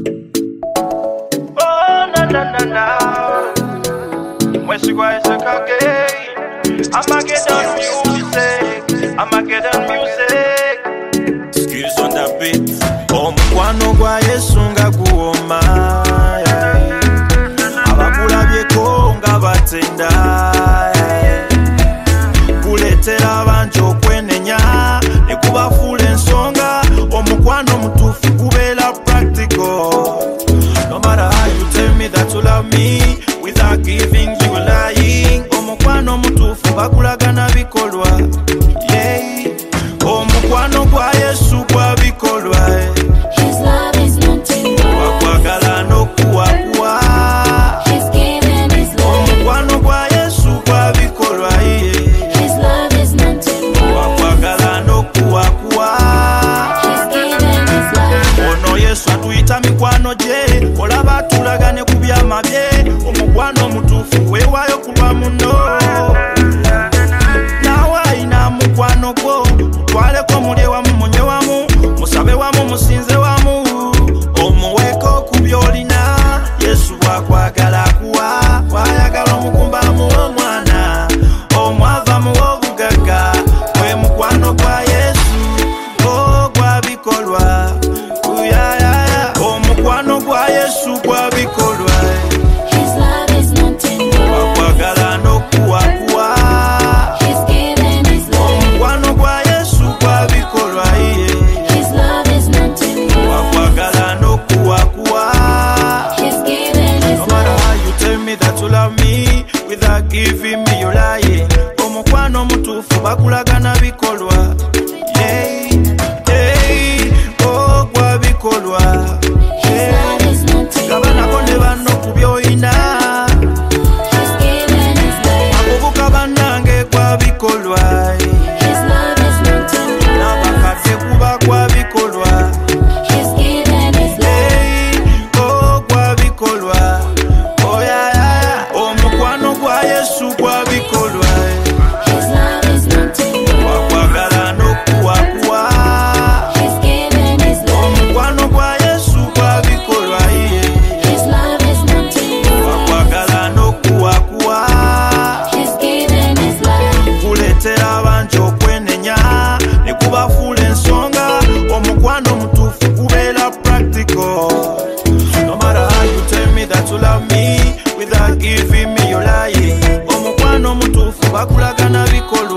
Oh, na na na na. When she cries, I can't get. I'ma get on music. I'ma get on music. Skills on the beat. Omukwano gwa Yesu nga guwoma. Abakulabyeko nga batenda. Kuleetera abantu okwenenya ne kubafuula ensonga. Omukwano mutuufu gubeera practical. No matter how you tell me that you love me, without giving you lying. Omukwano mutuufu bakulagana bikolwa. Yeah. Omukwano gwa Yesu gwa bikolwa. His love is not too much. Wakwagala n'okuwakuwa. He's given his life. Omukwano gwa Yesu gwa bikolwa. His love is not too much. Wakwagala n'okuwakuwa. He's given his life. Ono Yesu atuyita mikwano gye, olaba tulagane ku byama bye. Omukwano mutuufu weewaayo kulwa muno. Naawe ayina mukwano gwo, mutwaleko mulye wamu munywe wamu, musabe wamu musinze wamu. Omuweeko ku by'olina, Yesu bw'akwagala akuwa. Bw'ayagala omukumba amuwa omwana, omwavu amuwa obugagga. Gwe mukwano gwa Yesu, gwa bikolwa. Omukwano gwa Yesu gwa bikolwa. His love is not too much. Wakwagala n'okuwakuwa. He's given his life. Omukwano gwa Yesu gwa bikolwa. His love is not too much. Wakwagala n'okuwakuwa. He's given his No matter life. how you tell me that you love me, without giving me your lie. Omukwano mutuufu bakulagana bikolwa. Yeah. Hey. Gwa bikolwa. His love is not too much. Gabanako ne banno ku by'olina. He's given his life. Abavubuka bannange gwa bikolwa. His love is not too much. N'abakadde kuba gwa bikolwa. He's given his life. Hey, gwa bikolwa. Oh yeah, yeah. Omukwano gwa Yesu gwa bikolwa. His love is not too much. Wakwagala n'okuwakuwa. He's given his life. Omukwano gwa Yesu gwa bikolwa. His love is not too much. Wakwagala n'okuwakuwa. He's given his life. Kuleetera abantu okwenenya ne kubafuula ensonga. Omukwano mutuufu gubeera practical. No matter how you tell me that you love me, without giving me your lying. Omukwano mutuufu bakulagana bikolwa.